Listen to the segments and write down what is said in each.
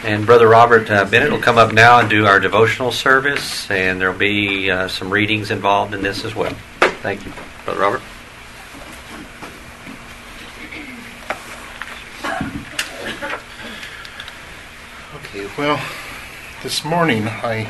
And Brother Robert Bennett will come up now and do our devotional service, and there will be some readings involved in this as well. Thank you, Brother Robert. Okay, well, this morning my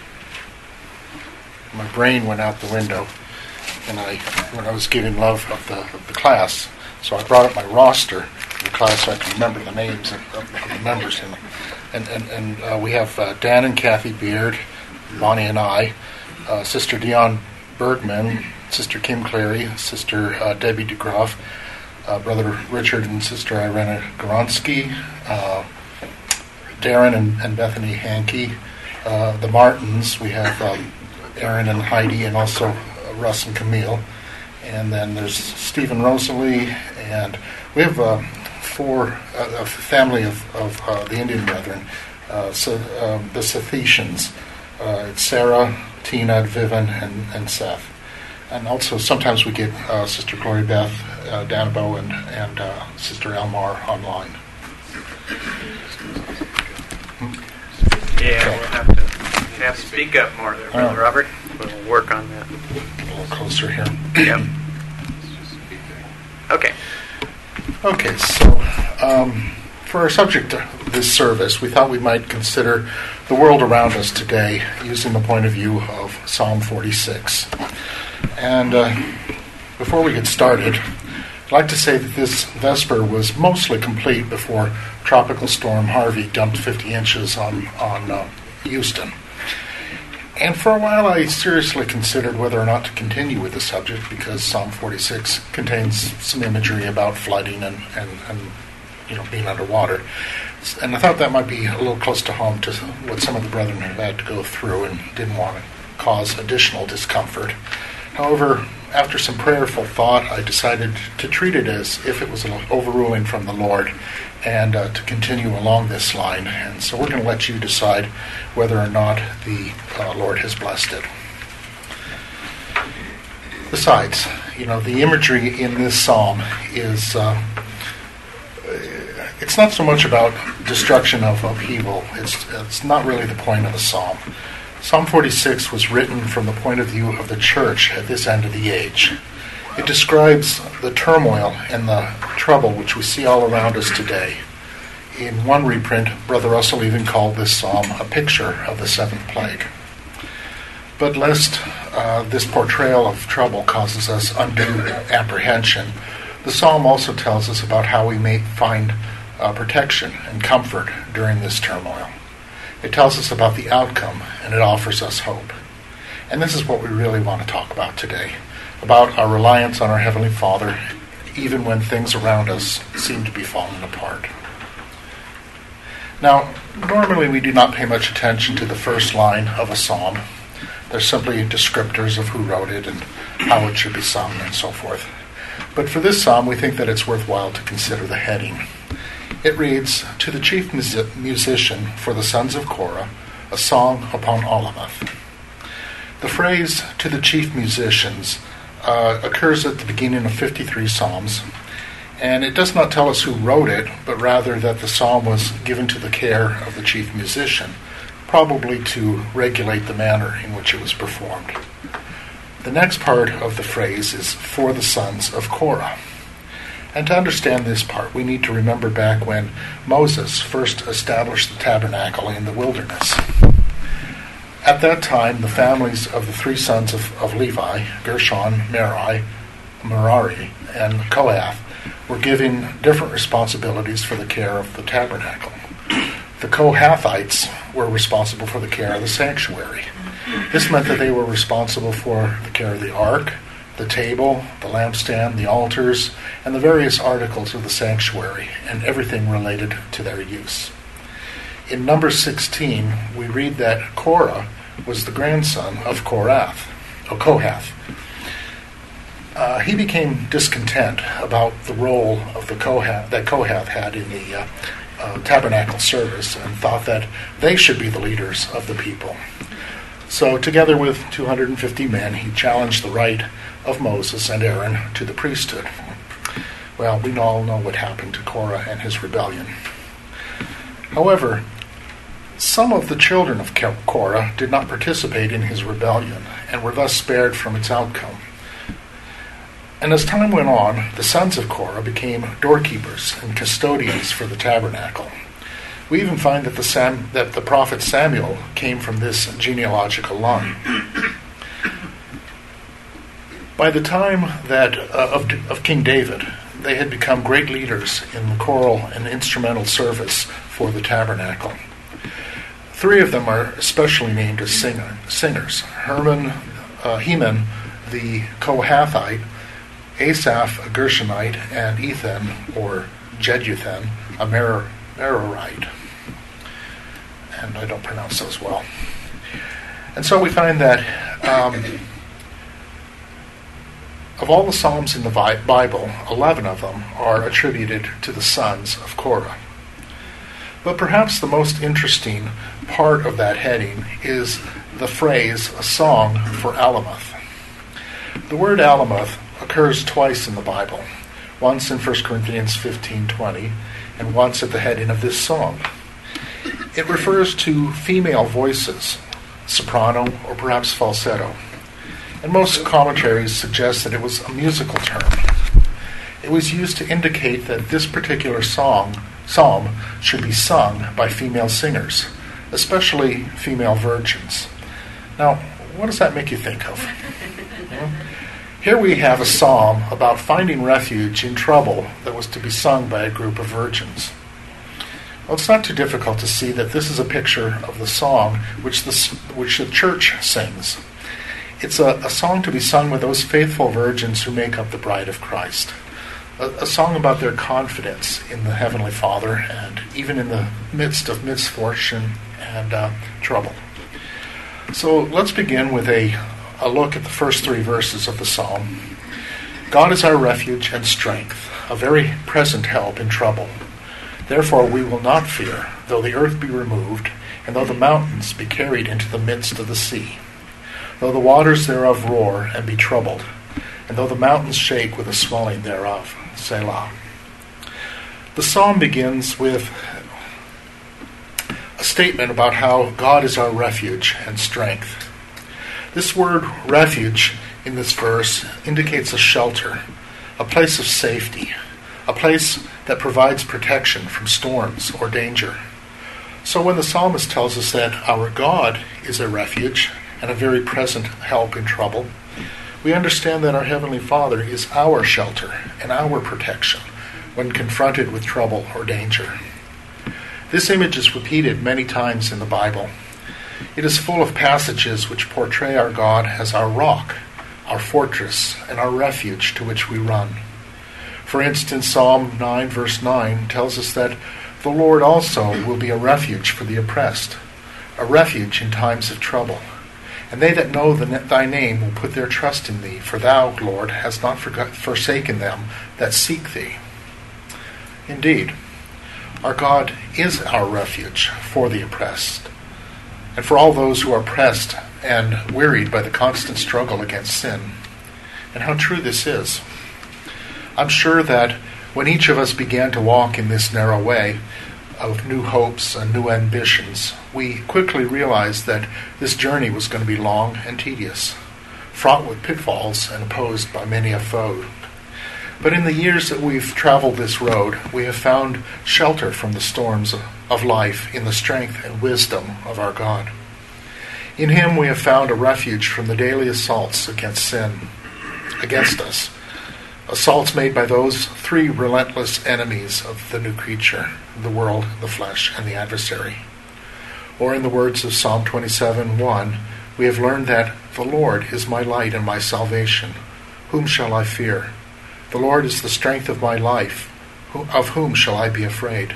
brain went out the window, and when I was giving love of the class, so I brought up my roster of the class so I can remember the names of the members in it. And we have Dan and Kathy Beard, Bonnie and I, Sister Dion Bergman, Sister Kim Clary, Sister Debbie DeGroff, Brother Richard and Sister Irena Goronsky, Darren and Bethany Hankey, the Martins, we have Aaron and Heidi, and also Russ and Camille. And then there's Stephen Rosalie, and we have a family of the Indian Brethren, the Sethetians. It's Sarah, Tina, Vivian, and Seth. And also sometimes we get Sister Glory Beth, Danabo, and Sister Elmar online. Yeah, okay. We'll have to speak up more there, Brother Robert. We'll work on that. A little closer here. Yep. Okay. Okay, so for our subject of this service, we thought we might consider the world around us today using the point of view of Psalm 46. And before we get started, I'd like to say that this Vesper was mostly complete before Tropical Storm Harvey dumped 50 inches on Houston. And for a while I seriously considered whether or not to continue with the subject, because Psalm 46 contains some imagery about flooding and being underwater. And I thought that might be a little close to home to what some of the brethren have had to go through and didn't want to cause additional discomfort. However, after some prayerful thought, I decided to treat it as if it was an overruling from the Lord, and to continue along this line. And so we're going to let you decide whether or not the Lord has blessed it. Besides, the imagery in this psalm is, it's not so much about destruction of evil. It's not really the point of the psalm. Psalm 46 was written from the point of view of the church at this end of the age. It describes the turmoil and the trouble which we see all around us today. In one reprint, Brother Russell even called this psalm a picture of the seventh plague. But lest this portrayal of trouble causes us undue apprehension, the psalm also tells us about how we may find protection and comfort during this turmoil. It tells us about the outcome, and it offers us hope. And this is what we really want to talk about today, about our reliance on our Heavenly Father, even when things around us seem to be falling apart. Now, normally we do not pay much attention to the first line of a psalm. They're simply descriptors of who wrote it and how it should be sung and so forth. But for this psalm, we think that it's worthwhile to consider the heading. It reads, "To the chief musician for the sons of Korah, a song upon Alamoth." The phrase, "to the chief musicians," occurs at the beginning of 53 psalms, and it does not tell us who wrote it, but rather that the psalm was given to the care of the chief musician, probably to regulate the manner in which it was performed. The next part of the phrase is "for the sons of Korah." And to understand this part, we need to remember back when Moses first established the tabernacle in the wilderness. At that time, the families of the three sons of Levi, Gershon, Merari, and Kohath, were given different responsibilities for the care of the tabernacle. The Kohathites were responsible for the care of the sanctuary. This meant that they were responsible for the care of the ark, the table, the lampstand, the altars, and the various articles of the sanctuary, and everything related to their use. In Numbers 16, we read that Korah was the grandson of Kohath. He became discontent about the role of that Kohath had in the tabernacle service, and thought that they should be the leaders of the people. So together with 250 men, he challenged the right of Moses and Aaron to the priesthood. Well, we all know what happened to Korah and his rebellion. However, Some of the children of Korah did not participate in his rebellion and were thus spared from its outcome. And as time went on, the sons of Korah became doorkeepers and custodians for the tabernacle. We even find that the prophet Samuel came from this genealogical line. By the time of King David, they had become great leaders in the choral and instrumental service for the tabernacle. 3 of them are especially named as singers: Heman, the Kohathite, Asaph, a Gershonite, and Ethan, or Jeduthun, a Merarite. And I don't pronounce those well. And so we find that of all the Psalms in the Bible, 11 of them are attributed to the sons of Korah. But perhaps the most interesting part of that heading is the phrase, a song for Alamoth. The word Alamoth occurs twice in the Bible, once in 1 Corinthians 15:20 and once at the heading of this song. It refers to female voices, soprano or perhaps falsetto, and most commentaries suggest that it was a musical term. It was used to indicate that this particular psalm should be sung by female singers, especially female virgins. Now, what does that make you think of? Well, here we have a psalm about finding refuge in trouble that was to be sung by a group of virgins. Well, it's not too difficult to see that this is a picture of the song which the church sings. It's a song to be sung with those faithful virgins who make up the bride of Christ. A song about their confidence in the Heavenly Father and even in the midst of misfortune and trouble. So let's begin with a look at the first 3 verses of the psalm. God is our refuge and strength, a very present help in trouble. Therefore we will not fear, though the earth be removed, and though the mountains be carried into the midst of the sea. Though the waters thereof roar and be troubled, and though the mountains shake with the swelling thereof. Selah. The psalm begins with a statement about how God is our refuge and strength. This word refuge in this verse indicates a shelter, a place of safety, a place that provides protection from storms or danger. So when the psalmist tells us that our God is a refuge and a very present help in trouble, we understand that our Heavenly Father is our shelter and our protection when confronted with trouble or danger. This image is repeated many times in the Bible. It is full of passages which portray our God as our rock, our fortress, and our refuge to which we run. For instance, Psalm 9 verse 9 tells us that the Lord also will be a refuge for the oppressed, a refuge in times of trouble. And they that know thy name will put their trust in thee, for thou, Lord, hast not forsaken them that seek thee. Indeed, our God is our refuge for the oppressed, and for all those who are pressed and wearied by the constant struggle against sin. And how true this is. I'm sure that when each of us began to walk in this narrow way of new hopes and new ambitions, we quickly realized that this journey was going to be long and tedious, fraught with pitfalls and opposed by many a foe. But in the years that we've traveled this road, we have found shelter from the storms of life in the strength and wisdom of our God. In Him we have found a refuge from the daily assaults against us, assaults made by those 3 relentless enemies of the new creature, the world, the flesh, and the adversary. Or in the words of Psalm 27:1, we have learned that the Lord is my light and my salvation. Whom shall I fear? The Lord is the strength of my life. Of whom shall I be afraid?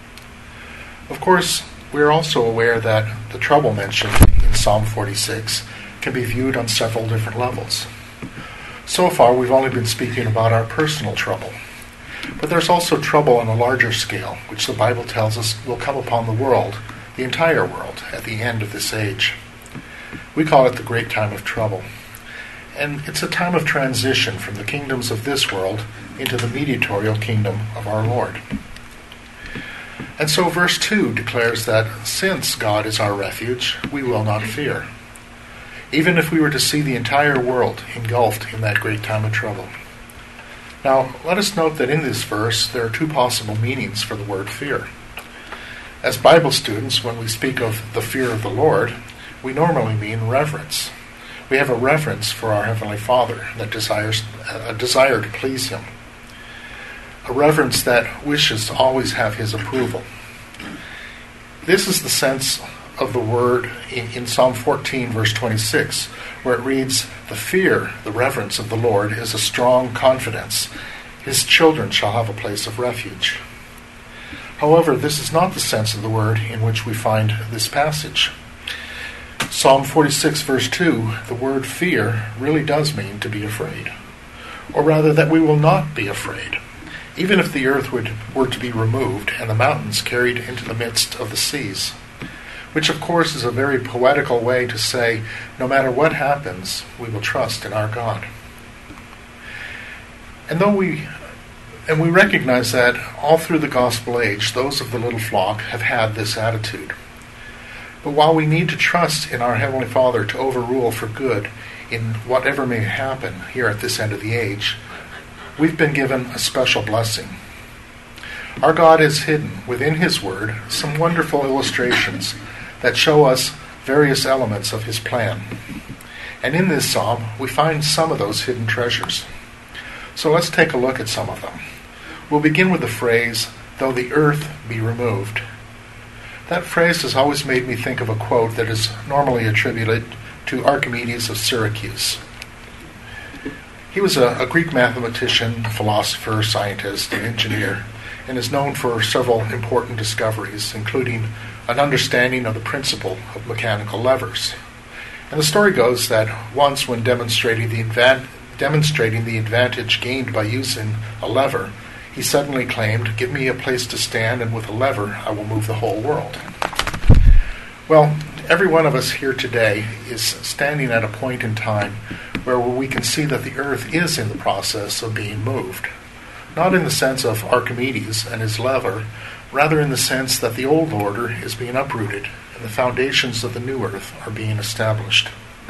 Of course, we are also aware that the trouble mentioned in Psalm 46 can be viewed on several different levels. So far, we've only been speaking about our personal trouble. But there's also trouble on a larger scale, which the Bible tells us will come upon the world, the entire world, at the end of this age. We call it the great time of trouble. And it's a time of transition from the kingdoms of this world into the mediatorial kingdom of our Lord. And so verse 2 declares that since God is our refuge, we will not fear, even if we were to see the entire world engulfed in that great time of trouble. Now, let us note that in this verse there are two possible meanings for the word fear. As Bible students, when we speak of the fear of the Lord, we normally mean reverence. We have a reverence for our Heavenly Father that desires a desire to please Him. A reverence that wishes to always have His approval. This is the sense of the word in Psalm 14, verse 26, where it reads, "The fear, the reverence of the Lord is a strong confidence. His children shall have a place of refuge." However, this is not the sense of the word in which we find this passage. Psalm 46, verse 2, the word fear really does mean to be afraid. Or rather, that we will not be afraid, even if the earth were to be removed and the mountains carried into the midst of the seas. Which, of course, is a very poetical way to say, no matter what happens, we will trust in our God. And we recognize that all through the gospel age, those of the little flock have had this attitude. But while we need to trust in our Heavenly Father to overrule for good in whatever may happen here at this end of the age, we've been given a special blessing. Our God has hidden within His Word some wonderful illustrations that show us various elements of His plan. And in this psalm, we find some of those hidden treasures. So let's take a look at some of them. We'll begin with the phrase, "though the earth be removed." That phrase has always made me think of a quote that is normally attributed to Archimedes of Syracuse. He was a Greek mathematician, philosopher, scientist, and engineer, and is known for several important discoveries, including an understanding of the principle of mechanical levers. And the story goes that once, when demonstrating the advantage gained by using a lever, he suddenly claimed, "Give me a place to stand, and with a lever I will move the whole world." Well, every one of us here today is standing at a point in time where we can see that the earth is in the process of being moved. Not in the sense of Archimedes and his lever, rather in the sense that the old order is being uprooted and the foundations of the new earth are being established.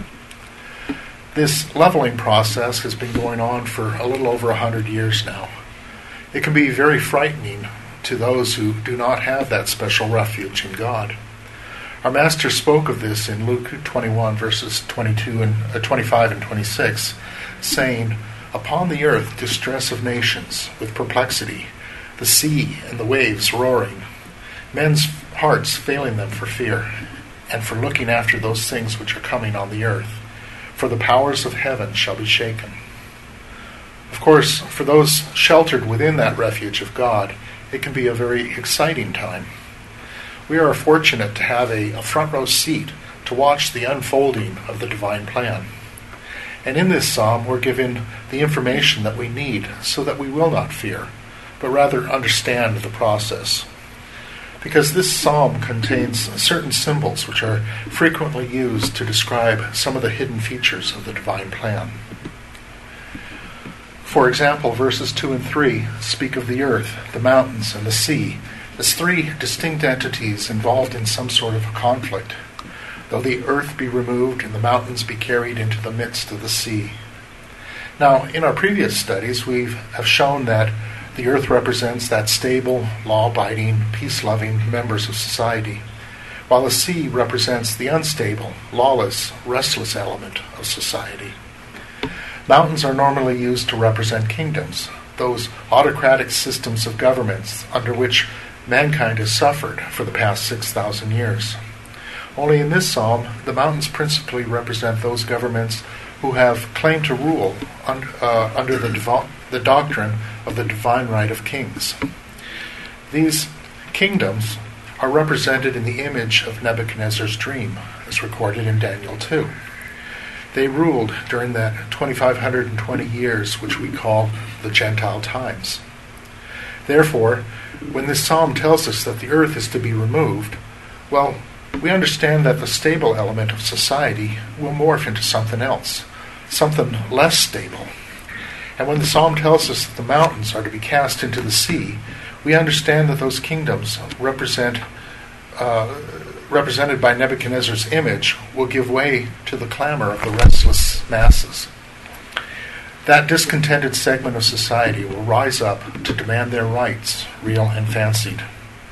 This leveling process has been going on for a little over 100 years now. It can be very frightening to those who do not have that special refuge in God. Our Master spoke of this in Luke 21, verses 25 and 26, saying, "Upon the earth distress of nations, with perplexity, the sea and the waves roaring, men's hearts failing them for fear, and for looking after those things which are coming on the earth. For the powers of heaven shall be shaken." Of course, for those sheltered within that refuge of God, it can be a very exciting time. We are fortunate to have a front row seat to watch the unfolding of the divine plan. And in this psalm, we're given the information that we need so that we will not fear, but rather understand the process. Because this psalm contains certain symbols which are frequently used to describe some of the hidden features of the divine plan. For example, verses 2 and 3 speak of the earth, the mountains, and the sea as three distinct entities involved in some sort of a conflict. Though the earth be removed and the mountains be carried into the midst of the sea. Now, in our previous studies, we have shown that the earth represents that stable, law-abiding, peace-loving members of society, while the sea represents the unstable, lawless, restless element of society. Mountains are normally used to represent kingdoms, those autocratic systems of governments under which mankind has suffered for the past 6,000 years. Only in this psalm, the mountains principally represent those governments who have claimed to rule under the doctrine of the divine right of kings. These kingdoms are represented in the image of Nebuchadnezzar's dream, as recorded in Daniel 2. They ruled during that 2,520 years which we call the Gentile times. Therefore, when this psalm tells us that the earth is to be removed, well, we understand that the stable element of society will morph into something else, something less stable. And when the psalm tells us that the mountains are to be cast into the sea, We understand that those kingdoms represented by Nebuchadnezzar's image will give way to the clamor of the restless masses. That discontented segment of society will rise up to demand their rights, real and fancied.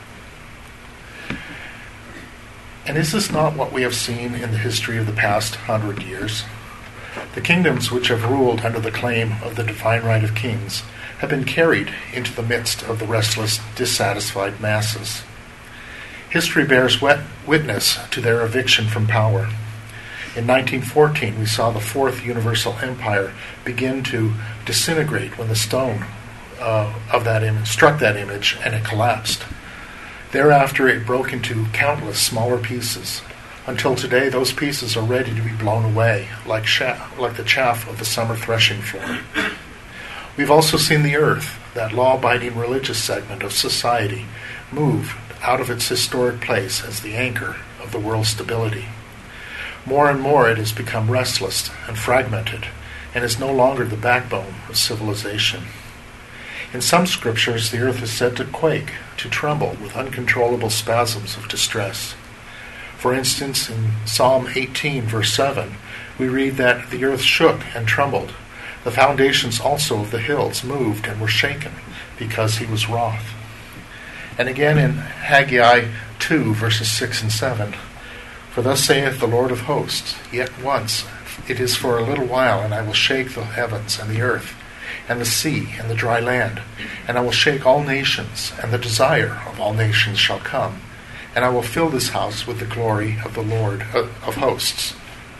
And is this not what we have seen in the history of the past 100 years? The kingdoms which have ruled under the claim of the divine right of kings have been carried into the midst of the restless, dissatisfied masses. History bears witness to their eviction from power. In 1914, we saw the Fourth Universal Empire begin to disintegrate when the stone of that image struck that image and it collapsed. Thereafter, it broke into countless smaller pieces. Until today, those pieces are ready to be blown away, like the chaff of the summer threshing floor. We've also seen the earth, that law-abiding religious segment of society, move out of its historic place as the anchor of the world's stability. More and more it has become restless and fragmented, and is no longer the backbone of civilization. In some scriptures, the earth is said to quake, to tremble with uncontrollable spasms of distress. For instance, in Psalm 18, verse 7, we read that the earth shook and trembled. The foundations also of the hills moved and were shaken, because he was wroth. And again in Haggai 2, verses 6 and 7, For thus saith the Lord of hosts, Yet once, it is for a little while, and I will shake the heavens and the earth, and the sea and the dry land, and I will shake all nations, and the desire of all nations shall come, and I will fill this house with the glory of the Lord of hosts.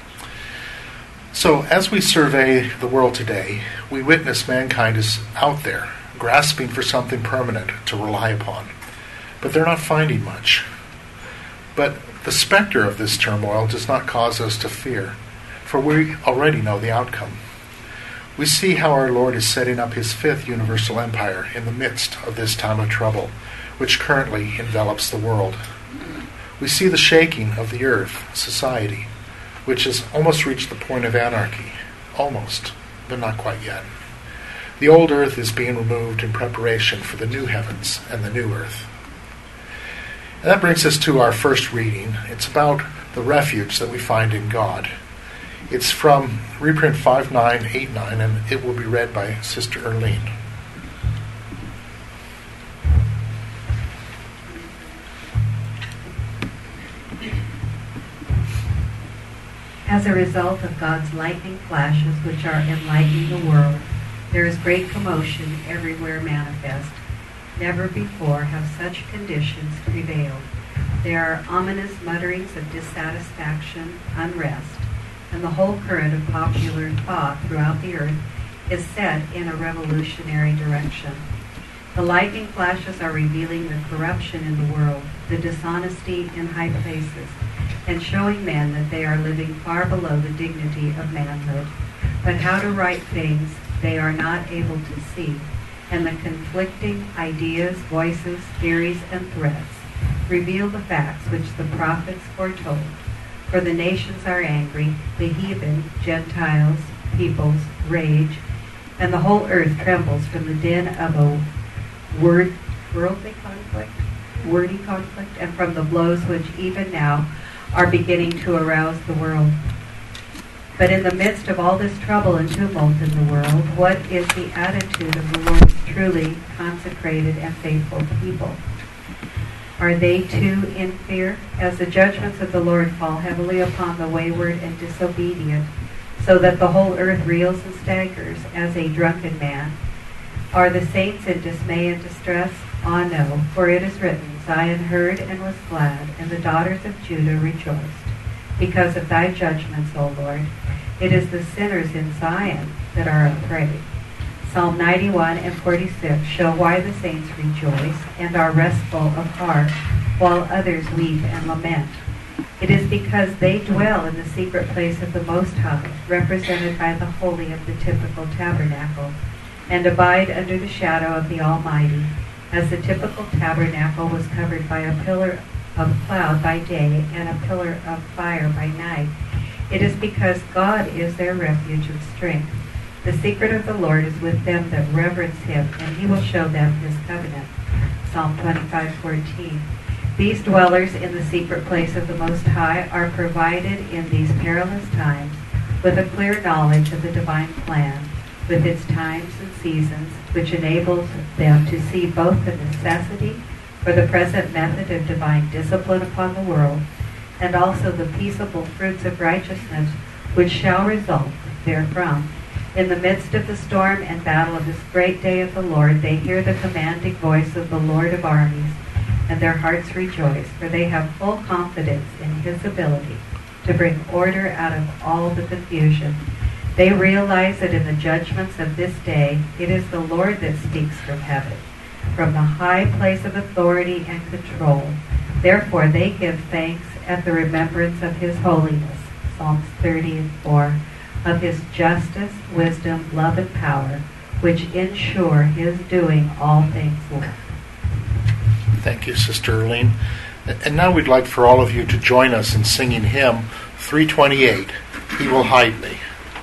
So, as we survey the world today, we witness mankind is out there, grasping for something permanent to rely upon. But they're not finding much. But the specter of this turmoil does not cause us to fear, for we already know the outcome. We see how our Lord is setting up his fifth universal empire in the midst of this time of trouble, which currently envelops the world. We see the shaking of the earth, society, which has almost reached the point of anarchy. Almost, but not quite yet. The old earth is being removed in preparation for the new heavens and the new earth. And that brings us to our first reading. It's about the refuge that we find in God. It's from reprint 5989, and it will be read by Sister Erlene. As a result of God's lightning flashes which are enlightening the world, there is great commotion everywhere manifest. Never before have such conditions prevailed. There are ominous mutterings of dissatisfaction, unrest, and the whole current of popular thought throughout the earth is set in a revolutionary direction. The lightning flashes are revealing the corruption in the world, the dishonesty in high places, and showing men that they are living far below the dignity of manhood. But how to right things they are not able to see, and the conflicting ideas, voices, theories, and threats reveal the facts which the prophets foretold. For the nations are angry, the heathen, Gentiles, peoples, rage, and the whole earth trembles from the din of a wordy conflict, and from the blows which even now are beginning to arouse the world. But in the midst of all this trouble and tumult in the world, what is the attitude of the Lord's truly consecrated and faithful people? Are they too in fear? As the judgments of the Lord fall heavily upon the wayward and disobedient, so that the whole earth reels and staggers as a drunken man, are the saints in dismay and distress? Ah, no, for it is written, Zion heard and was glad, and the daughters of Judah rejoiced, because of thy judgments, O Lord. It is the sinners in Zion that are afraid. Psalm 91 and 46 show why the saints rejoice and are restful of heart, while others weep and lament. It is because they dwell in the secret place of the Most High, represented by the holy of the typical tabernacle, and abide under the shadow of the Almighty. As the typical tabernacle was covered by a pillar of cloud by day and a pillar of fire by night, it is because God is their refuge of strength. The secret of the Lord is with them that reverence him, and he will show them his covenant. Psalm 25:14. These dwellers in the secret place of the Most High are provided in these perilous times with a clear knowledge of the divine plan, with its times and seasons, which enables them to see both the necessity for the present method of divine discipline upon the world, and also the peaceable fruits of righteousness which shall result therefrom. In the midst of the storm and battle of this great day of the Lord, they hear the commanding voice of the Lord of armies, and their hearts rejoice, for they have full confidence in his ability to bring order out of all the confusion. They realize that in the judgments of this day, it is the Lord that speaks from heaven, from the high place of authority and control. Therefore they give thanks at the remembrance of his holiness, Psalms 30:4, of his justice, wisdom, love, and power, which ensure his doing all things well. Thank you, Sister Erlene. And now we'd like for all of you to join us in singing hymn 328, He Will Hide Me.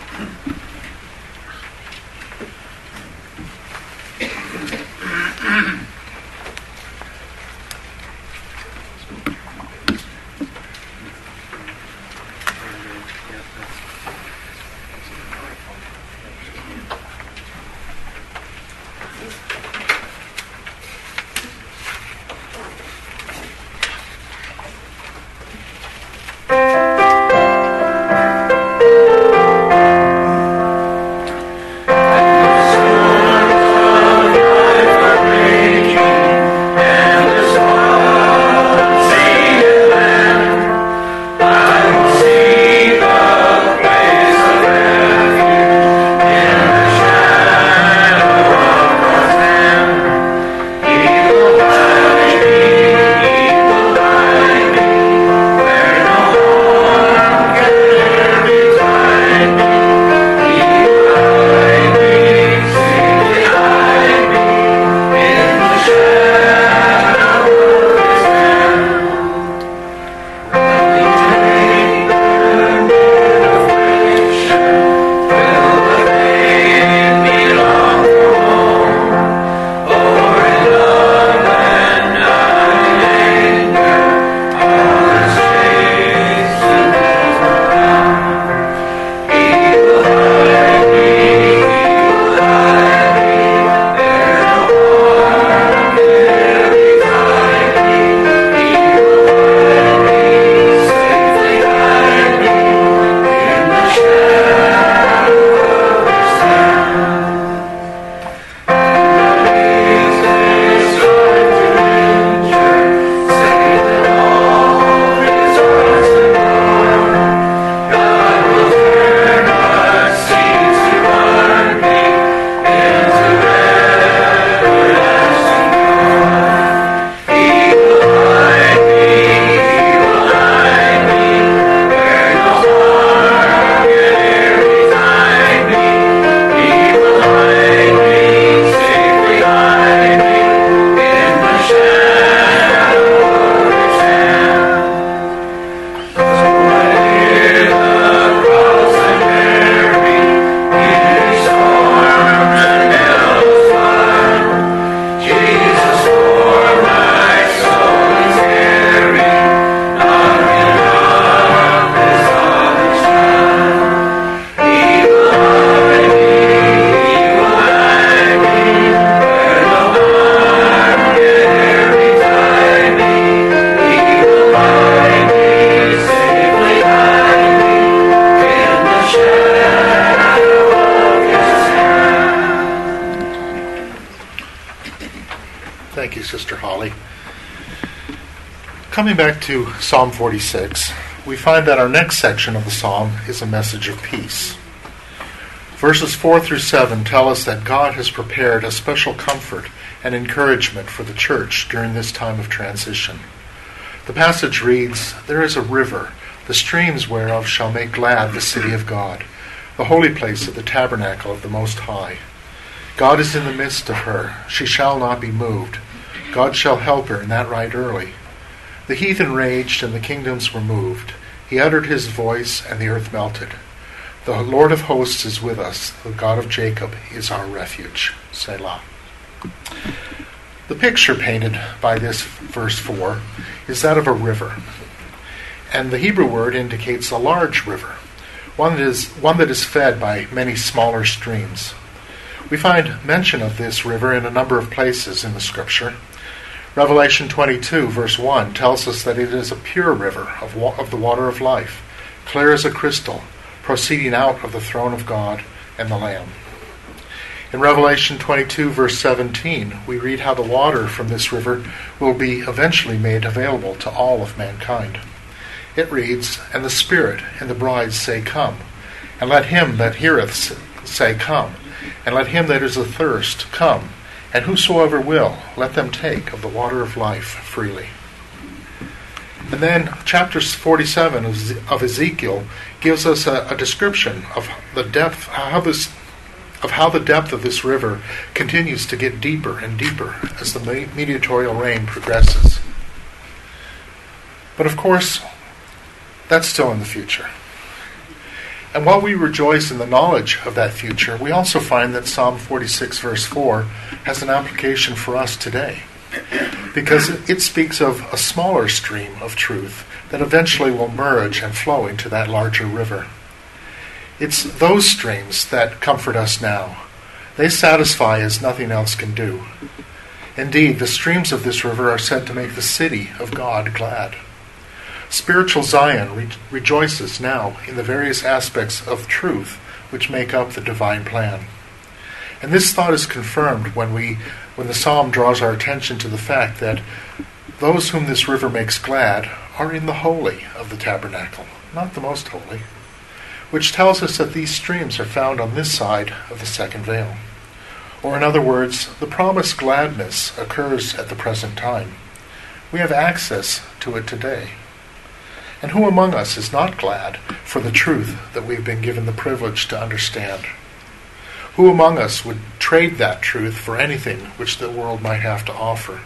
Thank you, Sister Holly. Coming back to Psalm 46, we find that our next section of the psalm is a message of peace. Verses 4 through 7 tell us that God has prepared a special comfort and encouragement for the church during this time of transition. The passage reads, "There is a river, the streams whereof shall make glad the city of God, the holy place of the tabernacle of the Most High. God is in the midst of her, she shall not be moved. God shall help her in that right early. The heathen raged, and the kingdoms were moved. He uttered his voice, and the earth melted. The Lord of hosts is with us. The God of Jacob is our refuge." Selah. The picture painted by this verse 4 is that of a river. And the Hebrew word indicates a large river, one that is fed by many smaller streams. We find mention of this river in a number of places in the Scripture. Revelation 22, verse 1, tells us that it is a pure river of the water of life, clear as a crystal, proceeding out of the throne of God and the Lamb. In Revelation 22, verse 17, we read how the water from this river will be eventually made available to all of mankind. It reads, "And the Spirit and the bride say, Come. And let him that heareth say, Come. And let him that is athirst come. And whosoever will, let them take of the water of life freely." And then chapter 47 of Ezekiel gives us a description of the depth, how the depth of this river continues to get deeper and deeper as the meteorial rain progresses. But of course, that's still in the future. And while we rejoice in the knowledge of that future, we also find that Psalm 46 verse 4 has an application for us today, because it speaks of a smaller stream of truth that eventually will merge and flow into that larger river. It's those streams that comfort us now. They satisfy as nothing else can do. Indeed, the streams of this river are said to make the city of God glad. Spiritual Zion rejoices now in the various aspects of truth which make up the divine plan. And this thought is confirmed when the psalm draws our attention to the fact that those whom this river makes glad are in the holy of the tabernacle, not the most holy, which tells us that these streams are found on this side of the second veil. Or in other words, the promised gladness occurs at the present time. We have access to it today. And who among us is not glad for the truth that we've been given the privilege to understand? Who among us would trade that truth for anything which the world might have to offer?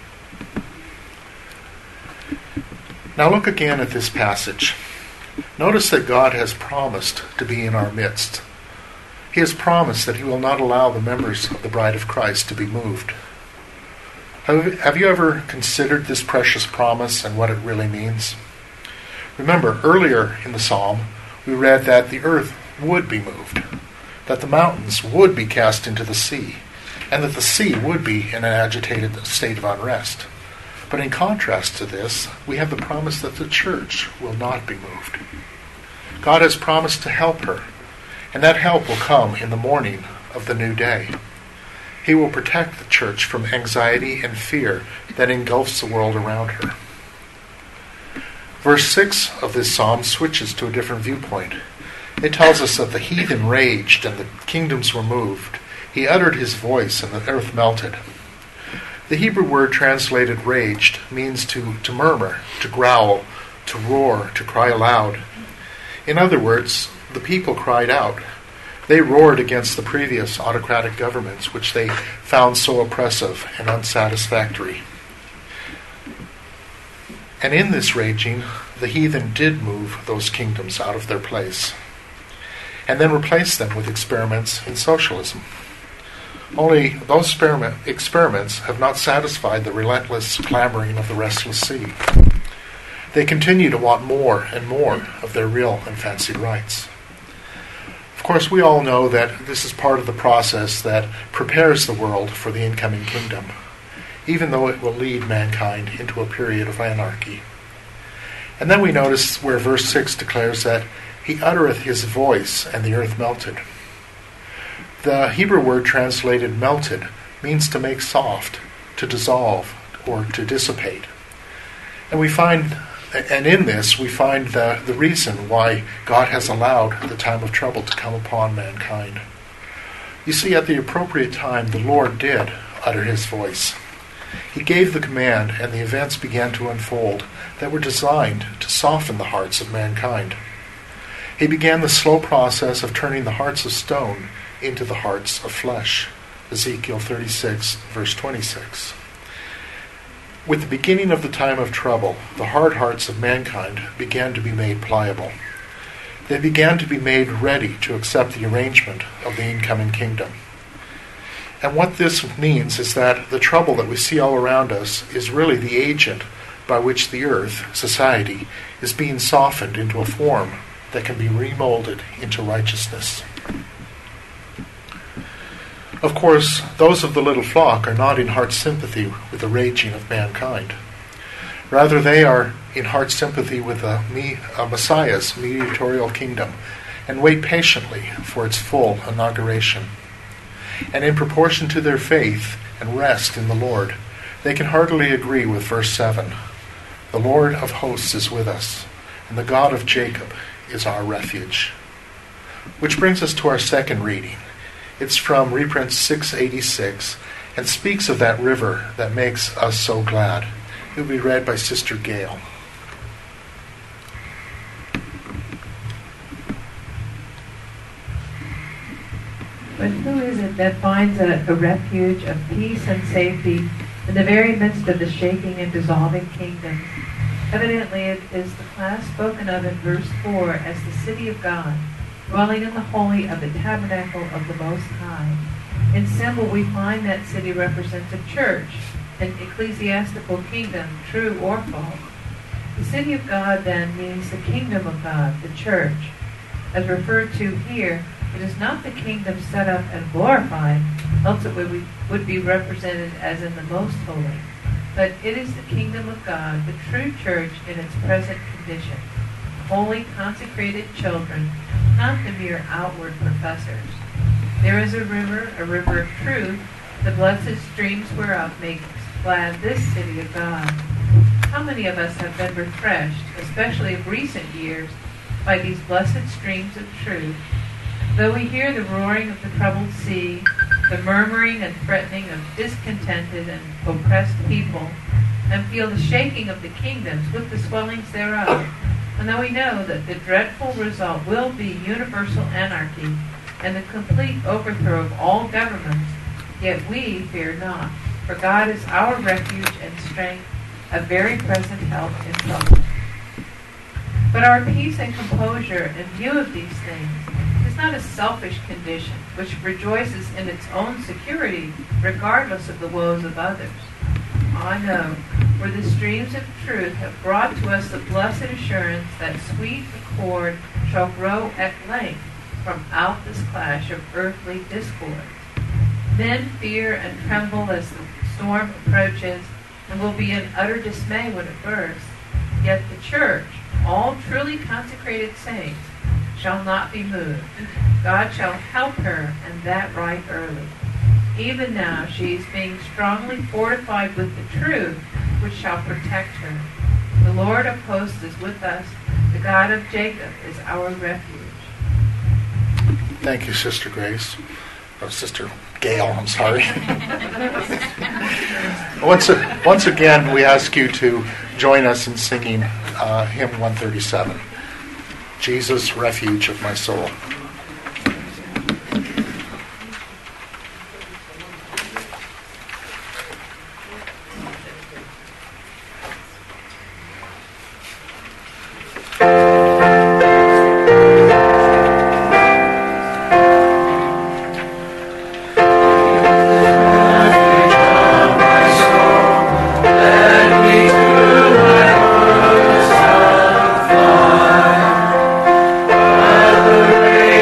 Now look again at this passage. Notice that God has promised to be in our midst. He has promised that He will not allow the members of the bride of Christ to be moved. Have you ever considered this precious promise and what it really means? Remember, earlier in the psalm, we read that the earth would be moved, that the mountains would be cast into the sea, and that the sea would be in an agitated state of unrest. But in contrast to this, we have the promise that the church will not be moved. God has promised to help her, and that help will come in the morning of the new day. He will protect the church from anxiety and fear that engulfs the world around her. Verse 6 of this psalm switches to a different viewpoint. It tells us that the heathen raged and the kingdoms were moved. He uttered his voice and the earth melted. The Hebrew word translated raged means to murmur, to growl, to roar, to cry aloud. In other words, the people cried out. They roared against the previous autocratic governments, which they found so oppressive and unsatisfactory. And in this raging, the heathen did move those kingdoms out of their place, and then replace them with experiments in socialism. Only those experiments have not satisfied the relentless clamoring of the restless sea. They continue to want more and more of their real and fancied rights. Of course, we all know that this is part of the process that prepares the world for the incoming kingdom, even though it will lead mankind into a period of anarchy. And then we notice where verse 6 declares that He uttereth His voice, and the earth melted. The Hebrew word translated melted means to make soft, to dissolve, or to dissipate. And in this we find the reason why God has allowed the time of trouble to come upon mankind. You see, at the appropriate time, the Lord did utter His voice. He gave the command, and the events began to unfold that were designed to soften the hearts of mankind. He began the slow process of turning the hearts of stone into the hearts of flesh. Ezekiel 36, verse 26. With the beginning of the time of trouble, the hard hearts of mankind began to be made pliable. They began to be made ready to accept the arrangement of the incoming kingdom. And what this means is that the trouble that we see all around us is really the agent by which the earth, society, is being softened into a form that can be remolded into righteousness. Of course, those of the little flock are not in heart sympathy with the raging of mankind. Rather, they are in heart sympathy with a Messiah's mediatorial kingdom and wait patiently for its full inauguration. And in proportion to their faith and rest in the Lord, they can heartily agree with verse 7. The Lord of hosts is with us, and the God of Jacob is our refuge. Which brings us to our second reading. It's from Reprint 686 and speaks of that river that makes us so glad. It will be read by Sister Gail. But who is it that finds a refuge of peace and safety in the very midst of the shaking and dissolving kingdoms? Evidently it is the class spoken of in verse 4 as the city of God, dwelling in the holy of the tabernacle of the Most High. In symbol we find that city represents a church, an ecclesiastical kingdom, true or false. The city of God then means the kingdom of God, the church. As referred to here, it is not the kingdom set up and glorified, else it would be represented as in the most holy. But it is the kingdom of God, the true church in its present condition. Holy, consecrated children, not the mere outward professors. There is a river of truth, the blessed streams whereof make glad this city of God. How many of us have been refreshed, especially of recent years, by these blessed streams of truth? Though we hear the roaring of the troubled sea, the murmuring and threatening of discontented and oppressed people, and feel the shaking of the kingdoms with the swellings thereof, and though we know that the dreadful result will be universal anarchy and the complete overthrow of all governments, yet we fear not, for God is our refuge and strength, a very present help in trouble. But our peace and composure in view of these things is not a selfish condition which rejoices in its own security regardless of the woes of others. I know, for the streams of truth have brought to us the blessed assurance that sweet accord shall grow at length from out this clash of earthly discord. Men fear and tremble as the storm approaches and will be in utter dismay when it bursts. Yet the church, all truly consecrated saints, shall not be moved. God shall help her, and that right early. Even now she is being strongly fortified with the truth, which shall protect her. The Lord of hosts is with us. The God of Jacob is our refuge. Thank you, Sister Grace. Or Sister Gail, I'm sorry. Once again, we ask you to join us in singing hymn 137, Jesus, Refuge of My Soul. Rain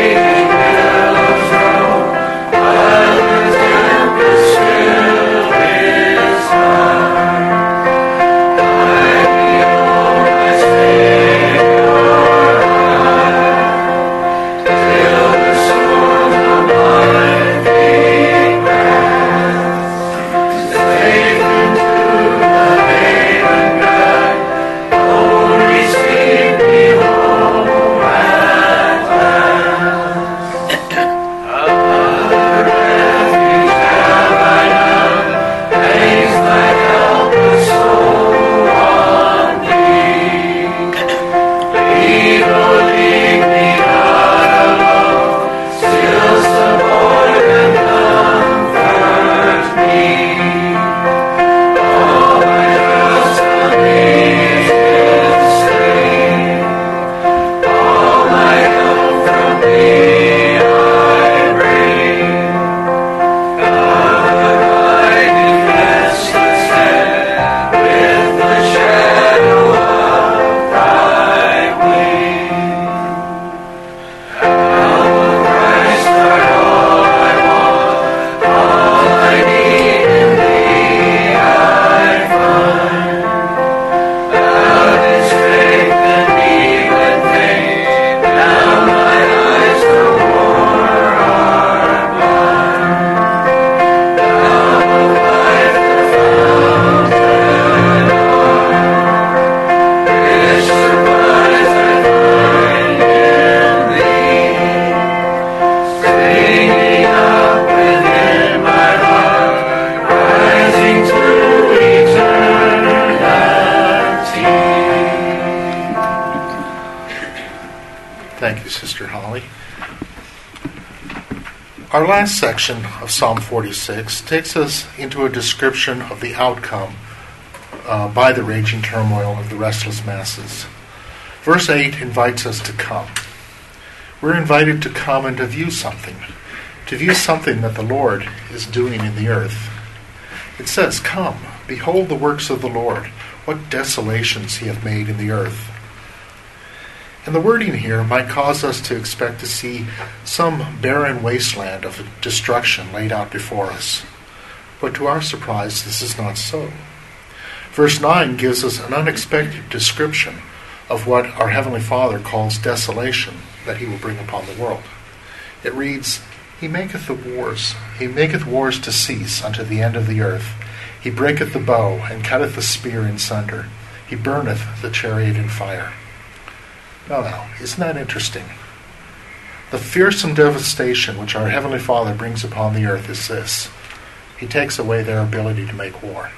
Thank you, Sister Holly. Our last section of Psalm 46 takes us into a description of the outcome by the raging turmoil of the restless masses. Verse 8 invites us to come. We're invited to come and to view something that the Lord is doing in the earth. It says, "Come, behold the works of the Lord, what desolations he hath made in the earth." And the wording here might cause us to expect to see some barren wasteland of destruction laid out before us. But to our surprise, this is not so. Verse 9 gives us an unexpected description of what our Heavenly Father calls desolation that he will bring upon the world. It reads, He maketh wars to cease unto the end of the earth. He breaketh the bow, and cutteth the spear in sunder. He burneth the chariot in fire. Now, isn't that interesting? The fearsome devastation which our Heavenly Father brings upon the earth is this. He takes away their ability to make war.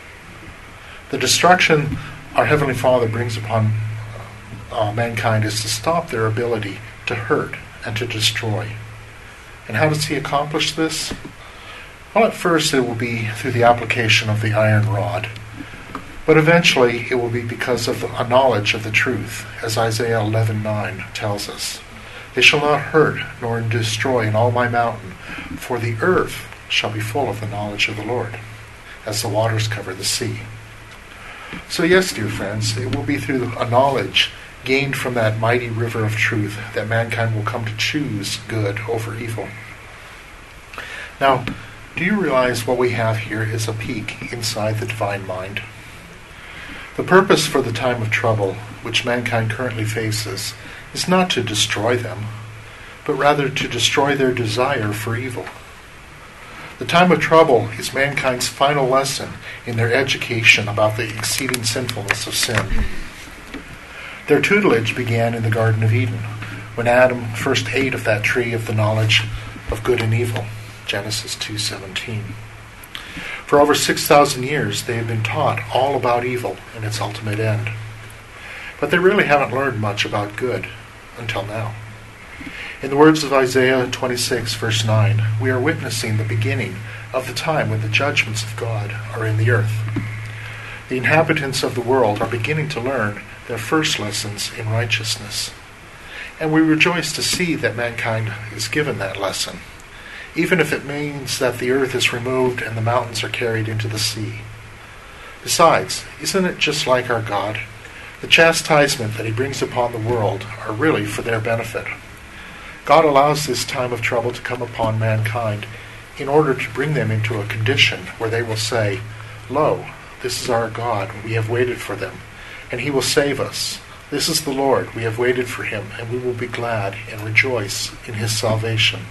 The destruction our Heavenly Father brings upon mankind is to stop their ability to hurt and to destroy. And how does He accomplish this? Well, at first it will be through the application of the iron rod. But eventually it will be because of a knowledge of the truth, as Isaiah 11:9 tells us. They shall not hurt nor destroy in all my mountain, for the earth shall be full of the knowledge of the Lord, as the waters cover the sea. So yes, dear friends, it will be through a knowledge gained from that mighty river of truth that mankind will come to choose good over evil. Now, do you realize what we have here is a peek inside the divine mind? The purpose for the time of trouble which mankind currently faces is not to destroy them, but rather to destroy their desire for evil. The time of trouble is mankind's final lesson in their education about the exceeding sinfulness of sin. Their tutelage began in the Garden of Eden, when Adam first ate of that tree of the knowledge of good and evil, Genesis 2:17. For over 6,000 years they have been taught all about evil and its ultimate end. But they really haven't learned much about good until now. In the words of Isaiah 26, verse 9, we are witnessing the beginning of the time when the judgments of God are in the earth. The inhabitants of the world are beginning to learn their first lessons in righteousness. And we rejoice to see that mankind is given that lesson, even if it means that the earth is removed and the mountains are carried into the sea. Besides, isn't it just like our God? The chastisement that He brings upon the world are really for their benefit. God allows this time of trouble to come upon mankind in order to bring them into a condition where they will say, "Lo, this is our God, we have waited for them, and He will save us. This is the Lord, we have waited for Him, and we will be glad and rejoice in His salvation."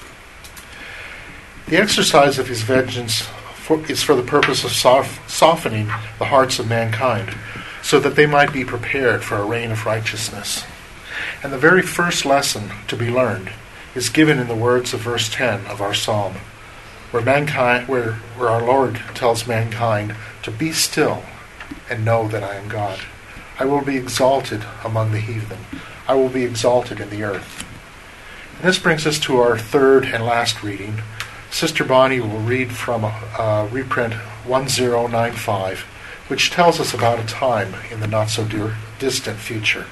The exercise of His vengeance is for the purpose of softening the hearts of mankind, so that they might be prepared for a reign of righteousness. And the very first lesson to be learned is given in the words of verse 10 of our psalm, where our Lord tells mankind to be still and know that I am God. I will be exalted among the heathen. I will be exalted in the earth. And this brings us to our third and last reading. Sister Bonnie will read from reprint 1095, which tells us about a time in the not-so-distant future.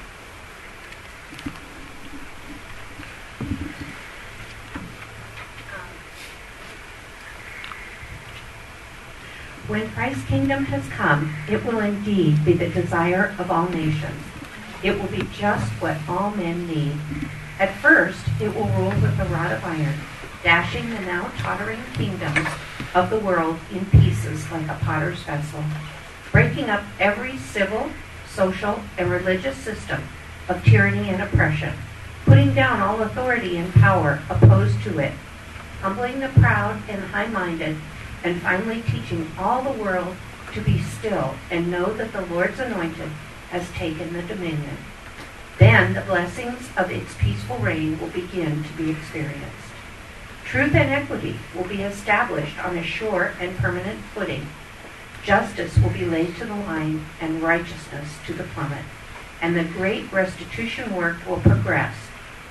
When Christ's kingdom has come, it will indeed be the desire of all nations. It will be just what all men need. At first, it will rule with a rod of iron, dashing the now tottering kingdoms of the world in pieces like a potter's vessel, breaking up every civil, social, and religious system of tyranny and oppression, putting down all authority and power opposed to it, humbling the proud and high-minded, and finally teaching all the world to be still and know that the Lord's anointed has taken the dominion. Then the blessings of its peaceful reign will begin to be experienced. Truth and equity will be established on a sure and permanent footing. Justice will be laid to the line and righteousness to the plummet. And the great restitution work will progress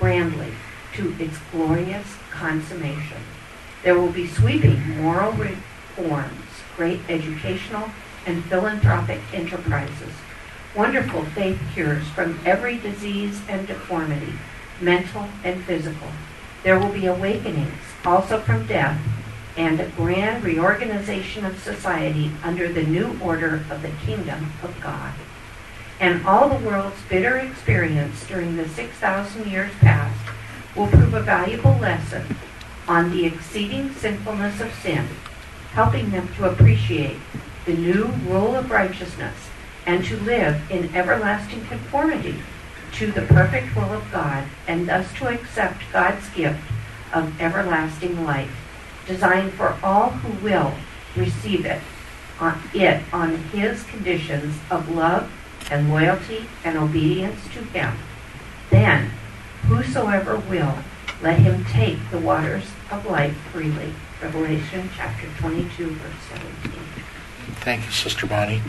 grandly to its glorious consummation. There will be sweeping moral reforms, great educational and philanthropic enterprises, wonderful faith cures from every disease and deformity, mental and physical. There will be awakenings also from death, and a grand reorganization of society under the new order of the kingdom of God. And all the world's bitter experience during the 6,000 years past will prove a valuable lesson on the exceeding sinfulness of sin, helping them to appreciate the new rule of righteousness and to live in everlasting conformity to the perfect will of God, and thus to accept God's gift of everlasting life, designed for all who will receive it on his conditions of love and loyalty and obedience to him. Then, whosoever will, let him take the waters of life freely. Revelation chapter 22, verse 17. Thank you, Sister Bonnie.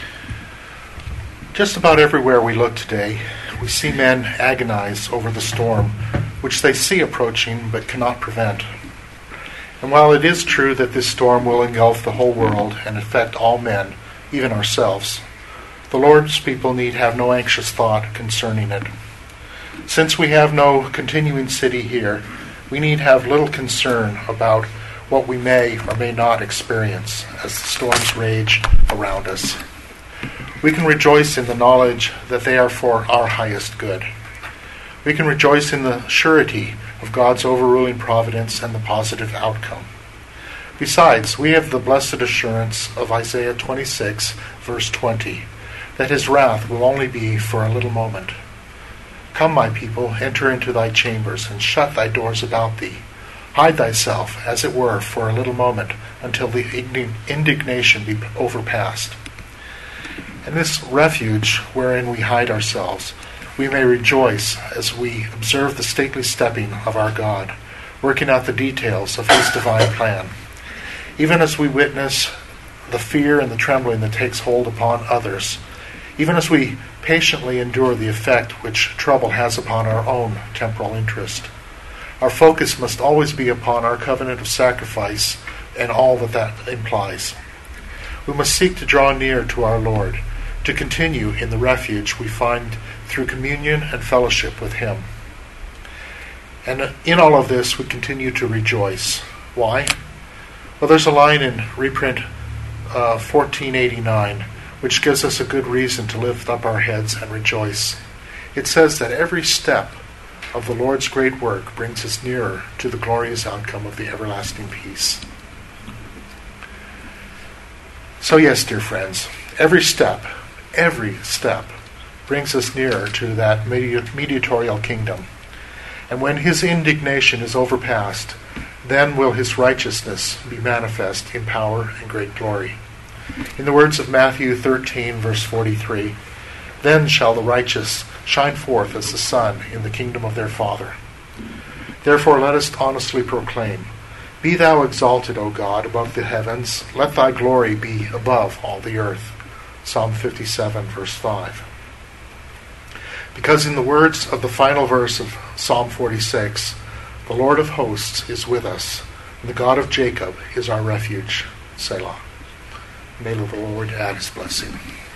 Just about everywhere we look today, we see men agonize over the storm, which they see approaching but cannot prevent. And while it is true that this storm will engulf the whole world and affect all men, even ourselves, the Lord's people need have no anxious thought concerning it. Since we have no continuing city here, we need have little concern about what we may or may not experience as the storms rage around us. We can rejoice in the knowledge that they are for our highest good. We can rejoice in the surety of God's overruling providence and the positive outcome. Besides, we have the blessed assurance of Isaiah 26, verse 20, that his wrath will only be for a little moment. Come, my people, enter into thy chambers, and shut thy doors about thee. Hide thyself, as it were, for a little moment, until the indignation be overpast. In this refuge wherein we hide ourselves, we may rejoice as we observe the stately stepping of our God, working out the details of his divine plan. Even as we witness the fear and the trembling that takes hold upon others, even as we patiently endure the effect which trouble has upon our own temporal interest, our focus must always be upon our covenant of sacrifice and all that implies. We must seek to draw near to our Lord, to continue in the refuge we find through communion and fellowship with him. And in all of this, we continue to rejoice. Why? Well, there's a line in reprint 1489, which gives us a good reason to lift up our heads and rejoice. It says that every step of the Lord's great work brings us nearer to the glorious outcome of the everlasting peace. So yes, dear friends, every step brings us nearer to that mediatorial kingdom. And when his indignation is overpast, then will his righteousness be manifest in power and great glory. In the words of Matthew 13, verse 43, then shall the righteous shine forth as the sun in the kingdom of their Father. Therefore let us honestly proclaim, be thou exalted, O God, above the heavens. Let thy glory be above all the earth. Psalm 57, verse 5. Because in the words of the final verse of Psalm 46, the Lord of hosts is with us, and the God of Jacob is our refuge. Selah. May the Lord add his blessing.